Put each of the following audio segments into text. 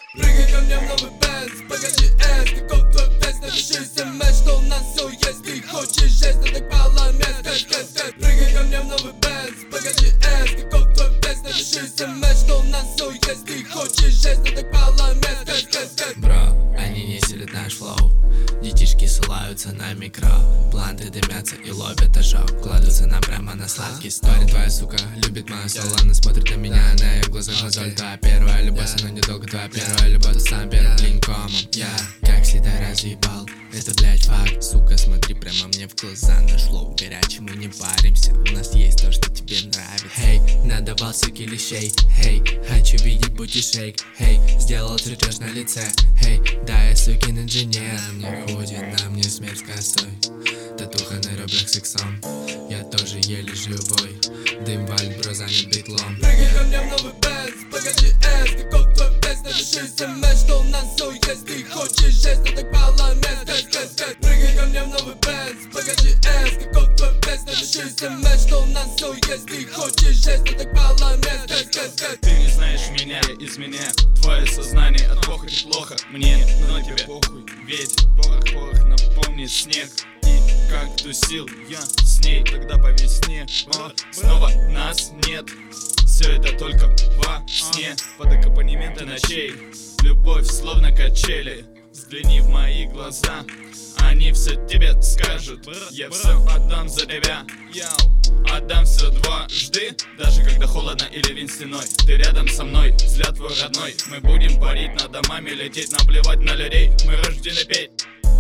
Прыгай ко мне в новый бенз, погоди, каков твой вес? Напиши смс, что у нас все есть. Ты хочешь жесть, но так мало мест. Прыгай ко мне в новый бенз, погоди, каков твой вес? Напиши смс, что у нас все есть. Ты хочешь жесть, но так мало мест. Бро, они не селят наш флоу. Детишки ссылаются на микро. Планты дымятся и ловят ожог. Кладутся нам прямо на сладкий стол. Парень, твоя сука любит мою соло. Она смотрит на меня, на ее глазах мозоль. Твоя первая любовь, но недолго. Твоя первая любовь, ты сам перед линкомом. Я как всегда разъебал. Это, блять, факт. Сука, смотри прямо мне в глаза. Наш флоу горячий, мы не паримся. У нас есть то, что тебе нравится. Хей, надавал суки лещей. Хей, хочу видеть бути шейк. Хей, сделал чертеж на лице. Хей, да, я сукин инженер. Мне ходит, на мне смерть косой. Татуха на ребрах сексом. Я тоже еле живой. Дым валит, бро, занят битлом. Прыгай ко мне в новый бенз, погоди, каков твой вес? Напиши смс, что у нас все есть. Ты хочешь жесть, но так мало мест. Прыгай ко мне в новый бенз, погоди, каков твой вес? Напиши смс, что у нас все есть. Ты хочешь жесть, но так мало мест. Ты не знаешь меня, я из меня. Твое сознание от похоти плохо мне, но тебе похуй. Ведь порох напомнит снег. И как тусил я с ней тогда по весне. Снова нас нет. Все это только во сне. Под аккомпанементы ночей. Любовь словно качели. Взгляни в мои глаза, они все тебе скажут. Я все отдам за тебя, отдам все дважды. Даже когда холодно или лень стеной. Ты рядом со мной, взгляд твой родной. Мы будем парить над домами, лететь, наплевать на людей. Мы рождены петь.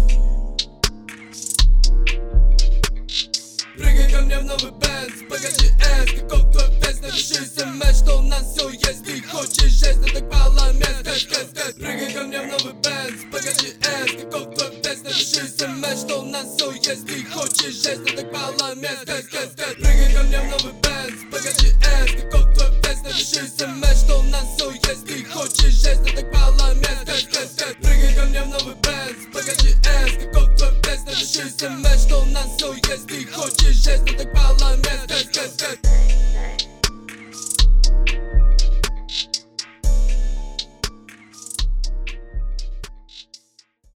Прыгай ко мне в новый бенз, погоди, каков твой вес? Напиши смс, что у нас все есть. Ты хочешь жесть, но так мало мест. Прыгай ко мне в новый бенз, погоди, каков твой вес? Напиши смс, что у нас все есть. Ты хочешь жесть, но так мало мест. Прыгай ко мне в новый бенз, погоди, каков твой вес? Напиши смс, что у нас все есть. Ты хочешь жесть, но так